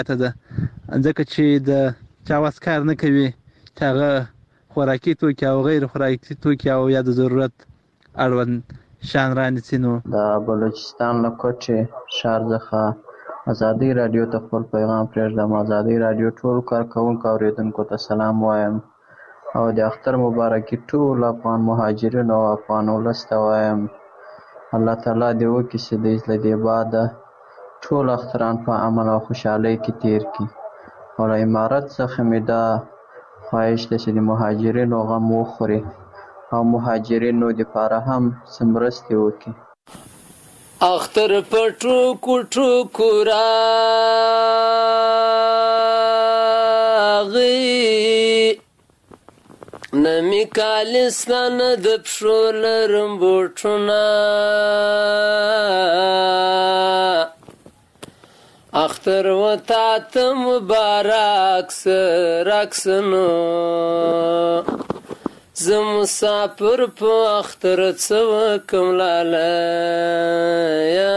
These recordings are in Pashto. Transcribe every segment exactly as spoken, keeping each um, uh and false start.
ته ده، ځکه چې د چا وس کار نه کوي چې هغه خوراکي توکي او غیر خوراکي توکي او یا د ضرورت اړوند شیان رانیسي. نو د بلوچستان له کوټې ښار څخه ازادي راډیو ته خپل پیغام پرېږدم. ازادي راډیو ټول کارکوونکو اورېدونکو ته سلام وایم او د اختر مبارکي ټول افغان مهاجرینو او افغان ولس ته وایم. الله تعالی دې وکړي چې د له دې باده ټول اختران په امن او خوشحالۍ کې تیر کړي. او له امارت څخه مې دا خواهش ده چې د مهاجرینو غم وخوري او مهاجرینو دپاره هم څه مرستې وکړي. اختر په ټوکو ټوکو راغی، نه مې کالسته نه د پښو لرم بوټونه. اختر و تا ته مبارک سه راکسنو، زه مسافر په اختر څه وکم لالیه.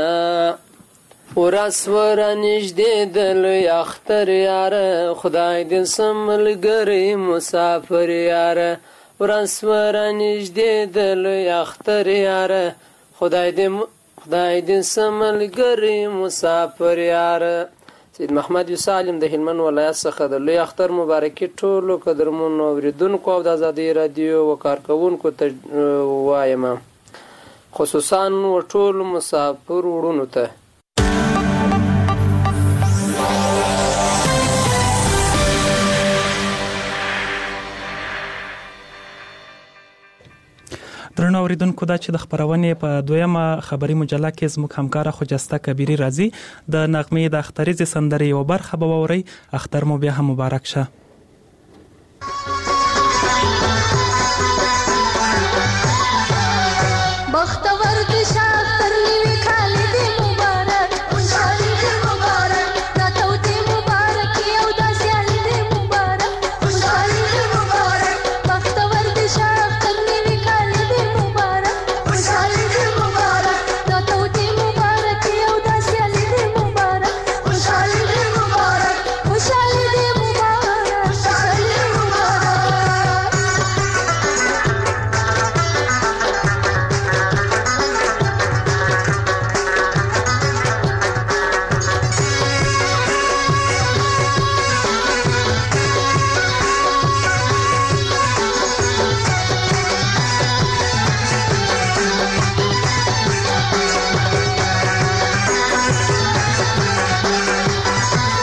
ورځ ورنږدې د لوی اختر یاره، خدای دې څه ملګری مسافر یاره. ورځ ورنږدې د لوی اختر یاره، خدای دې خدای دې څه ملګری مسافر یاره. سید محمد یوسف عالم د هلمند ولایت څخه د لوی اختر مبارکي ټولو قدرمنو اورېدونکو او د ازادي راډیو و کارکوونکو ته وایم، خصوصا و ټولو مسافر وروڼو ته. درنو اوریدونکو، دا چې د خبرونې په دویمه خبري مجله کې زموږ همکاره خجسته کبیری راځي د نغمې د اختریزې سندرې یوه برخه به واورئ. اختر مو بیا هم مبارک شه.